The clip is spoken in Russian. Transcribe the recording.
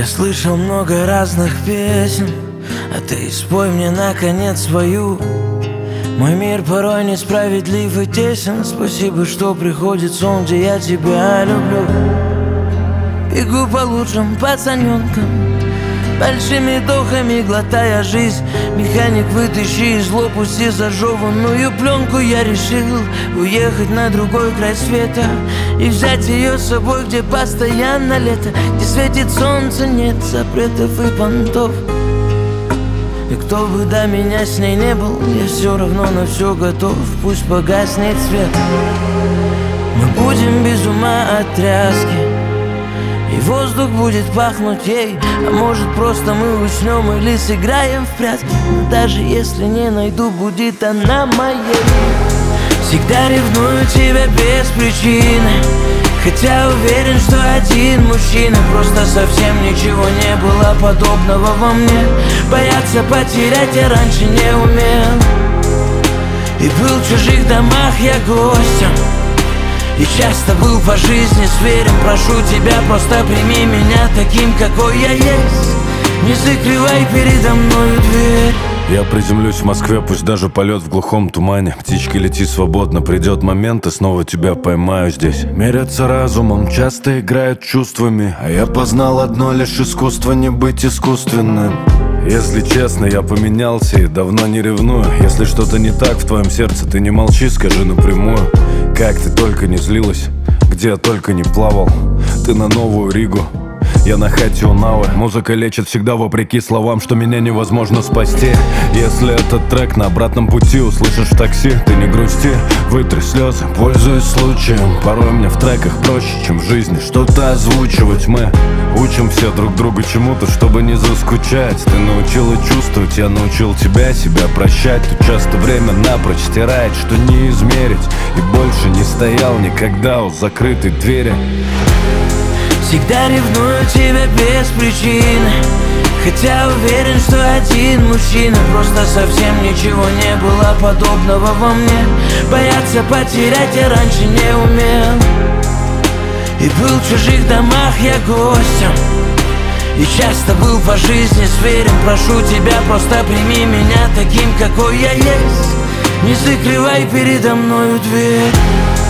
Я слышал много разных песен, а ты спой мне наконец свою. Мой мир порой несправедлив и тесен. Спасибо, что приходит сон, где я тебя люблю. Бегу по лучшим пацаненкам, большими вдохами глотая жизнь. Механик, вытащи из зло, пусти зажеванную пленку. Я решил уехать на другой край света и взять ее с собой, где постоянно лето, где светит солнце, нет запретов и понтов. И кто бы до меня с ней не был, я все равно на все готов. Пусть погаснет свет, мы будем без ума от тряски, и воздух будет пахнуть ей. А может, просто мы уснем или сыграем в прятки. Но даже если не найду, будет она моей. Всегда ревную тебя без причины, хотя уверен, что один мужчина. Просто совсем ничего не было подобного во мне. Бояться потерять я раньше не умел, и был в чужих домах я гостем, и часто был по жизни зверем. Прошу тебя, просто прими меня таким, какой я есть. Не закрывай передо мною дверь. Я приземлюсь в Москве, пусть даже полет в глухом тумане. Птички, лети свободно, придет момент, и снова тебя поймаю здесь. Мерятся разумом, часто играют чувствами, а я познал одно лишь искусство — не быть искусственным. Если честно, я поменялся и давно не ревную. Если что-то не так в твоем сердце, ты не молчи, скажи напрямую. Как ты только не злилась, где я только не плавал. Ты на Новую Ригу, я на хате у Навы. Музыка лечит всегда вопреки словам, что меня невозможно спасти. Если этот трек на обратном пути услышишь в такси, ты не грусти, вытри слезы, пользуясь случаем. Порой мне в треках проще, чем в жизни что-то озвучивать. Мы учим все друг друга чему-то, чтобы не заскучать. Ты научила чувствовать, я научил тебя себя прощать. Тут часто время напрочь стирает, что не измерить, и больше не стоял никогда у закрытой двери. Всегда ревную тебя без причины, хотя уверен, что один мужчина. Просто совсем ничего не было подобного во мне. Бояться потерять я раньше не умел, и был в чужих домах я гостем, и часто был по жизни зверем. Прошу тебя, просто прими меня таким, какой я есть. Не закрывай передо мною дверь.